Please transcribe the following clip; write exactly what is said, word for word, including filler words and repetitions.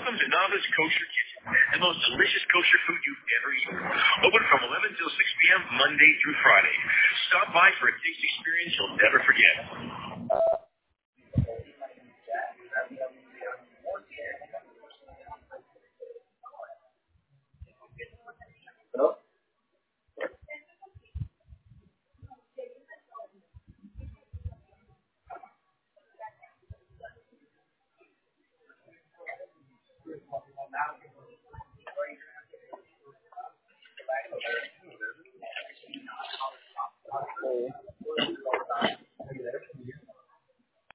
Welcome to Nava's Kosher Kitchen, the most delicious kosher food you've ever eaten. Open from eleven till six p.m. Monday through Friday. Stop by for a taste experience you'll never forget. Hello? Now